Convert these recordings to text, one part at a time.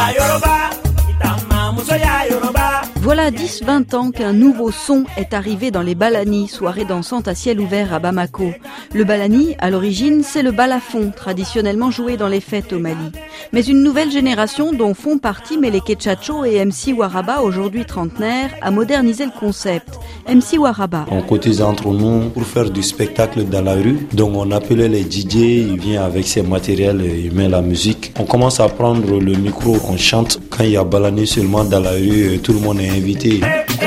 Voilà 10-20 ans qu'un nouveau son est arrivé dans les balani, soirées dansantes à ciel ouvert à Bamako. Le balani, à l'origine, c'est le balafon, traditionnellement joué dans les fêtes au Mali. Mais une nouvelle génération, dont font partie Meleke Tchatcho et MC Waraba, aujourd'hui trentenaire, a modernisé le concept. MC Waraba. On cotise entre nous pour faire du spectacle dans la rue. Donc on appelait les DJ, il vient avec ses matériels, il met la musique. On commence à prendre le micro, on chante. Quand il y a balani seulement dans la rue, tout le monde est invité.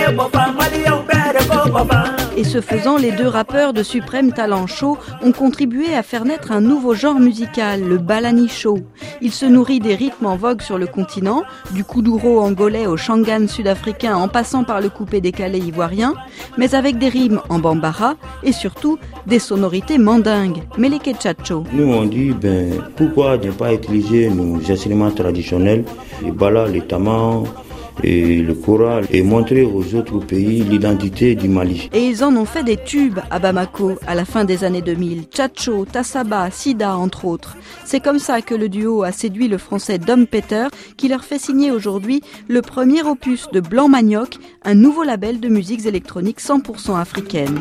Et ce faisant, les deux rappeurs de Suprême Talent Show ont contribué à faire naître un nouveau genre musical, le balani show. Il se nourrit des rythmes en vogue sur le continent, du kuduro angolais au shangan sud-africain en passant par le coupé décalé ivoirien, mais avec des rimes en bambara et surtout des sonorités mandingues. Meleke Tchatcho. Nous on dit, pourquoi ne pas utiliser nos instruments traditionnels, les bala, les tamans, et le choral, et montrer aux autres pays l'identité du Mali. Et ils en ont fait des tubes à Bamako à la fin des années 2000. Tchatcho, Tassaba, Sida entre autres. C'est comme ça que le duo a séduit le français Dom Peter qui leur fait signer aujourd'hui le premier opus de Blanc Manioc, un nouveau label de musiques électroniques 100% africaines.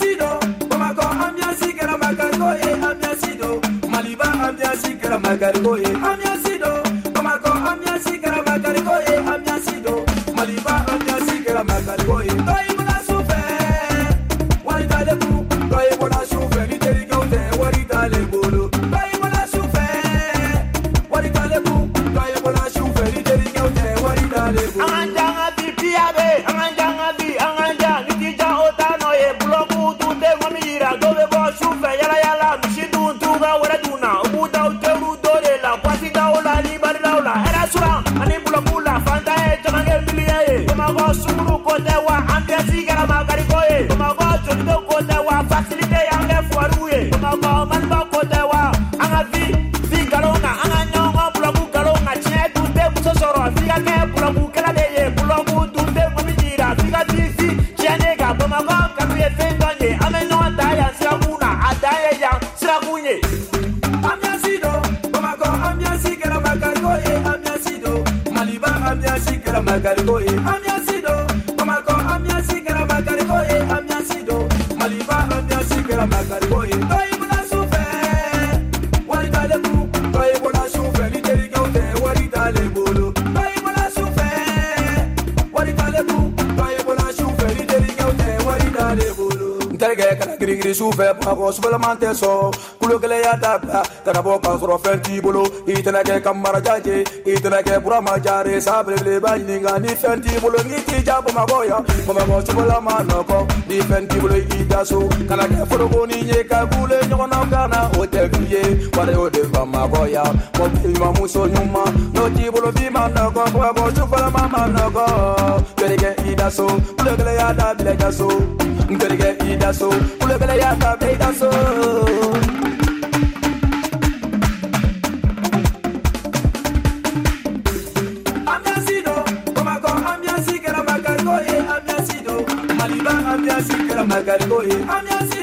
Soufè pour supplémentaire so kulo kele ya dabla tarabo kan soro fenti bolo itena ke kamara jaje itena ke burama jare sabre le bani ngani fenti bolo ngiti jabo magoya mama mo supplément ko di fenti bolo itaso kana ke foro boni nye ka bule nyona kana o te vie wale o de magoya mo bi mamu so nyuma no ti bolo bi man ko mo supplément man ko kele ke itaso kulo kele ya dabla jaso kele ke itaso kulo kele ya dabla so Ambiasido, Komako Ambiasi, Kera Makariko, Ambiasido, Maliba Ambiasi, Kera Makariko, Ambiasi.